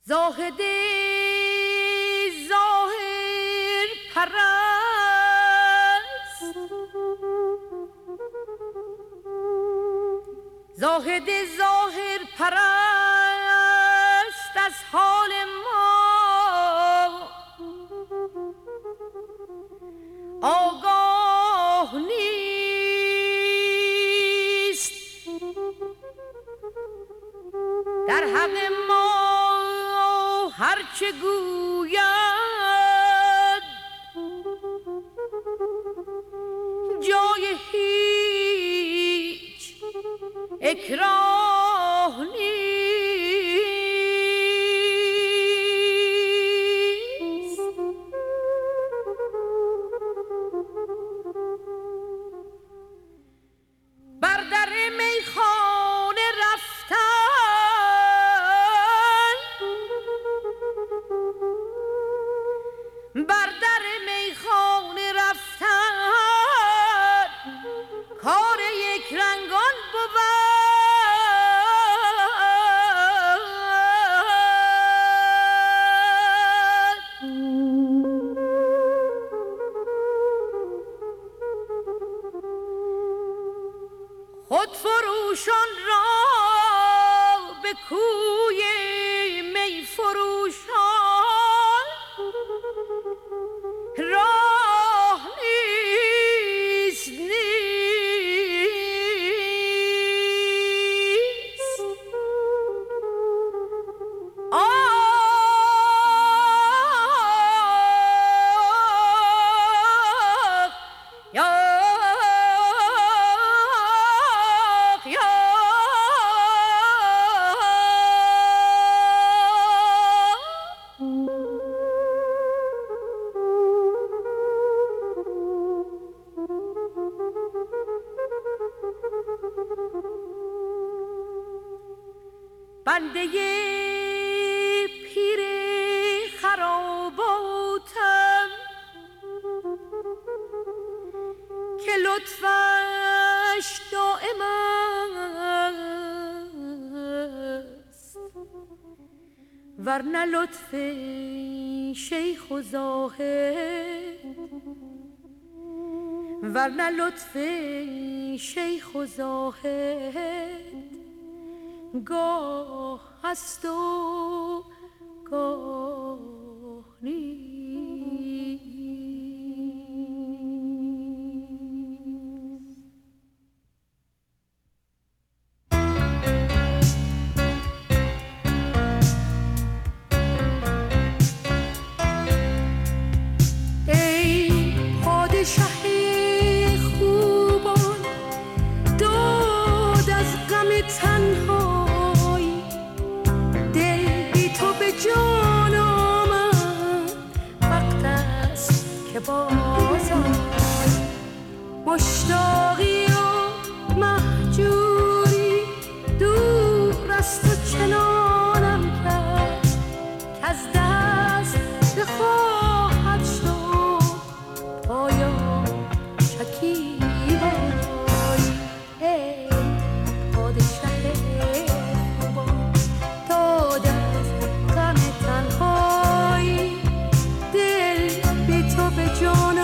زاهد ظاهر پرست، زاهد ظاهر پرست از حال ما آگاه نیست، در حق ما هرچه گوید جای هیچ اکراه نیست. بر در میخانه رفتن، بر در میخانه رفتن کار یک رنگان بود. خود فروشان را به کوی می فروشان راه نیست. بنده پیر خراباتم که لطفش دائم است، ورنه لطف شیخ و زاهد، ورنه لطف شیخ و زاهد گاه هست و گاه نیست. ای پادشه خوبان داد از غم تنهایی، دل بی تو به جان آمد، وقت است که باز آمد. مشتاقی و مهجوری دور از تو چنانم کرد که از دست بخواهد شد پایان شکیبایی. ای پادشه خوبان داد از غم تنهایی، دل بی تو به جان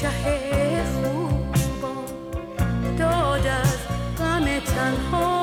شه خوبا داد از غم تنها